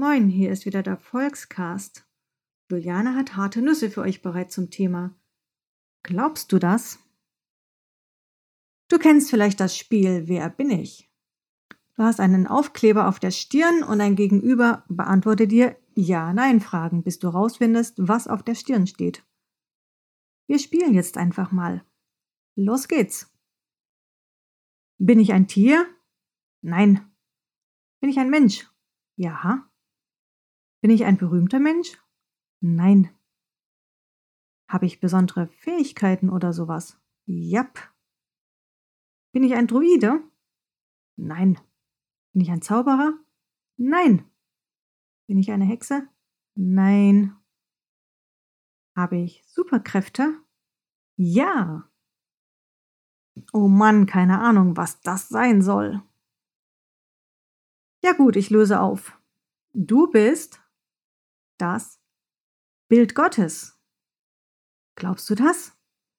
Moin, hier ist wieder der Volkscast. Juliane hat harte Nüsse für euch bereit zum Thema. Glaubst du das? Du kennst vielleicht das Spiel Wer bin ich? Du hast einen Aufkleber auf der Stirn und dein Gegenüber beantwortet dir Ja-Nein-Fragen, bis du rausfindest, was auf der Stirn steht. Wir spielen jetzt einfach mal. Los geht's. Bin ich ein Tier? Nein. Bin ich ein Mensch? Ja. Bin ich ein berühmter Mensch? Nein. Habe ich besondere Fähigkeiten oder sowas? Jap. Bin ich ein Druide? Nein. Bin ich ein Zauberer? Nein. Bin ich eine Hexe? Nein. Habe ich Superkräfte? Ja. Oh Mann, keine Ahnung, was das sein soll. Ja gut, ich löse auf. Du bist das Bild Gottes. Glaubst du das?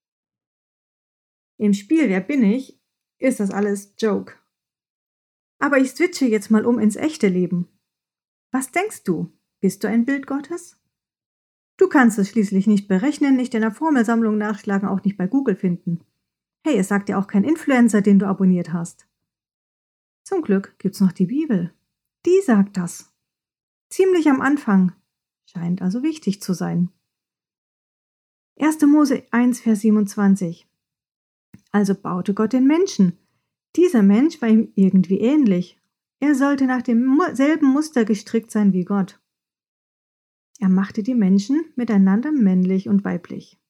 Im Spiel Wer bin ich? Ist das alles Joke. Aber ich switche jetzt mal um ins echte Leben. Was denkst du? Bist du ein Bild Gottes? Du kannst es schließlich nicht berechnen, nicht in der Formelsammlung nachschlagen, auch nicht bei Google finden. Hey, es sagt dir auch kein Influencer, den du abonniert hast. Zum Glück gibt's noch die Bibel. Die sagt das. Ziemlich am Anfang. Scheint also wichtig zu sein. 1. Mose 1, Vers 27. Also baute Gott den Menschen. Dieser Mensch war ihm irgendwie ähnlich. Er sollte nach demselben Muster gestrickt sein wie Gott. Er machte die Menschen miteinander männlich und weiblich.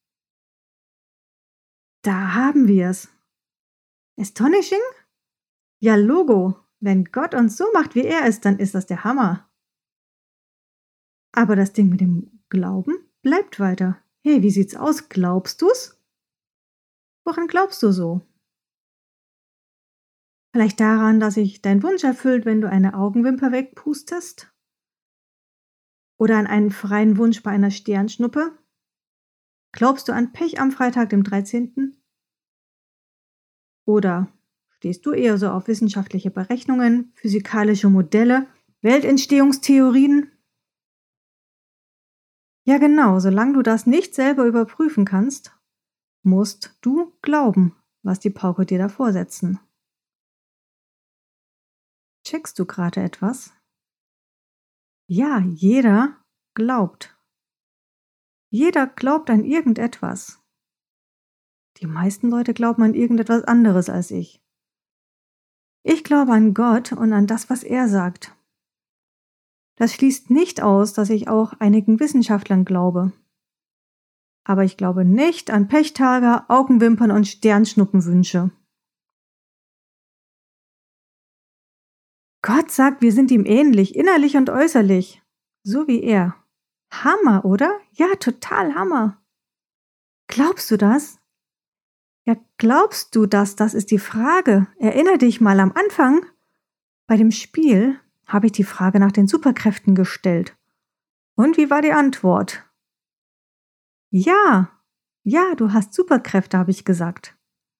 Da haben wir es. Astonishing? Ja, Logo. Wenn Gott uns so macht, wie er ist, dann ist das der Hammer. Aber das Ding mit dem Glauben bleibt weiter. Hey, wie sieht's aus? Glaubst du's? Woran glaubst du so? Vielleicht daran, dass sich dein Wunsch erfüllt, wenn du eine Augenwimper wegpustest? Oder an einen freien Wunsch bei einer Sternschnuppe? Glaubst du an Pech am Freitag, dem 13.? Oder stehst du eher so auf wissenschaftliche Berechnungen, physikalische Modelle, Weltentstehungstheorien? Ja genau, solange du das nicht selber überprüfen kannst, musst du glauben, was die Pauke dir da vorsetzen. Checkst du gerade etwas? Ja, jeder glaubt. Jeder glaubt an irgendetwas. Die meisten Leute glauben an irgendetwas anderes als ich. Ich glaube an Gott und an das, was er sagt. Das schließt nicht aus, dass ich auch einigen Wissenschaftlern glaube. Aber ich glaube nicht an Pechtage, Augenwimpern und Sternschnuppenwünsche. Gott sagt, wir sind ihm ähnlich, innerlich und äußerlich. So wie er. Hammer, oder? Ja, total Hammer. Glaubst du das? Ja, glaubst du das? Das ist die Frage. Erinner dich mal am Anfang. Bei dem Spiel habe ich die Frage nach den Superkräften gestellt. Und wie war die Antwort? Ja, du hast Superkräfte, habe ich gesagt.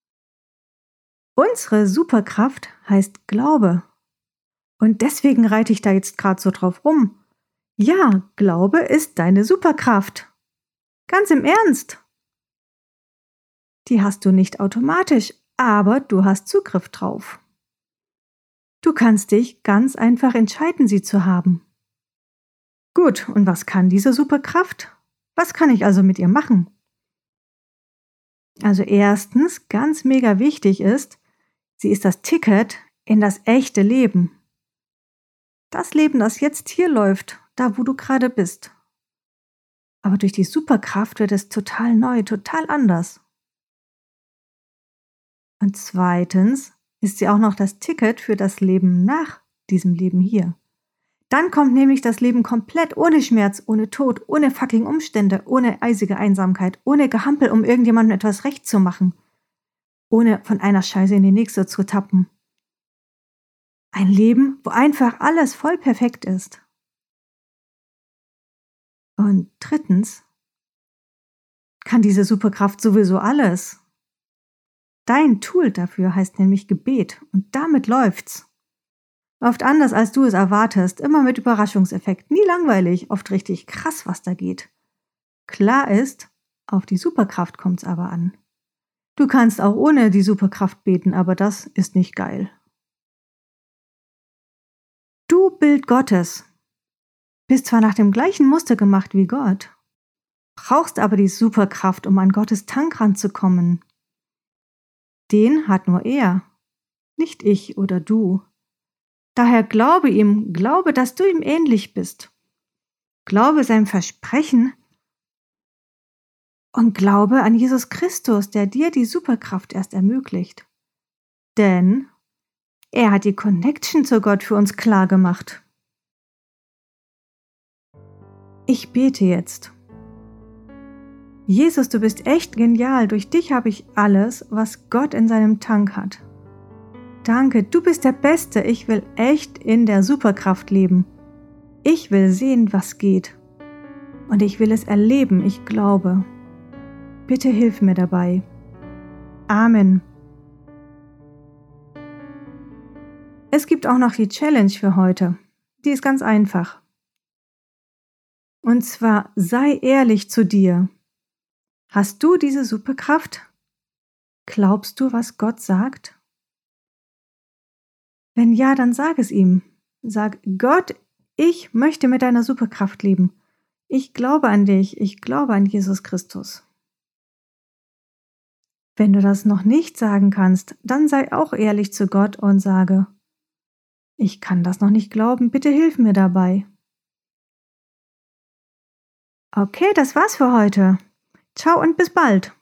Unsere Superkraft heißt Glaube. Und deswegen reite ich da jetzt gerade so drauf rum. Ja, Glaube ist deine Superkraft. Ganz im Ernst. Die hast du nicht automatisch, aber du hast Zugriff drauf. Du kannst dich ganz einfach entscheiden, sie zu haben. Gut, und was kann diese Superkraft? Was kann ich also mit ihr machen? Also erstens, ganz mega wichtig ist, sie ist das Ticket in das echte Leben. Das Leben, das jetzt hier läuft, da wo du gerade bist. Aber durch die Superkraft wird es total neu, total anders. Und zweitens ist sie auch noch das Ticket für das Leben nach diesem Leben hier. Dann kommt nämlich das Leben komplett ohne Schmerz, ohne Tod, ohne fucking Umstände, ohne eisige Einsamkeit, ohne Gehampel, um irgendjemandem etwas recht zu machen, ohne von einer Scheiße in die nächste zu tappen. Ein Leben, wo einfach alles voll perfekt ist. Und drittens kann diese Superkraft sowieso alles. Dein Tool dafür heißt nämlich Gebet und damit läuft's. Oft anders, als du es erwartest, immer mit Überraschungseffekt, nie langweilig, oft richtig krass, was da geht. Klar ist, auf die Superkraft kommt's aber an. Du kannst auch ohne die Superkraft beten, aber das ist nicht geil. Du Bild Gottes, bist zwar nach dem gleichen Muster gemacht wie Gott, brauchst aber die Superkraft, um an Gottes Tank ranzukommen. Den hat nur er, nicht ich oder du. Daher glaube ihm, glaube, dass du ihm ähnlich bist. Glaube seinem Versprechen und glaube an Jesus Christus, der dir die Superkraft erst ermöglicht. Denn er hat die Connection zu Gott für uns klar gemacht. Ich bete jetzt. Jesus, du bist echt genial. Durch dich habe ich alles, was Gott in seinem Tank hat. Danke, du bist der Beste. Ich will echt in der Superkraft leben. Ich will sehen, was geht. Und ich will es erleben, ich glaube. Bitte hilf mir dabei. Amen. Es gibt auch noch die Challenge für heute. Die ist ganz einfach. Und zwar, sei ehrlich zu dir. Hast du diese Superkraft? Glaubst du, was Gott sagt? Wenn ja, dann sag es ihm. Sag, Gott, ich möchte mit deiner Superkraft leben. Ich glaube an dich, ich glaube an Jesus Christus. Wenn du das noch nicht sagen kannst, dann sei auch ehrlich zu Gott und sage, ich kann das noch nicht glauben, bitte hilf mir dabei. Okay, das war's für heute. Ciao und bis bald.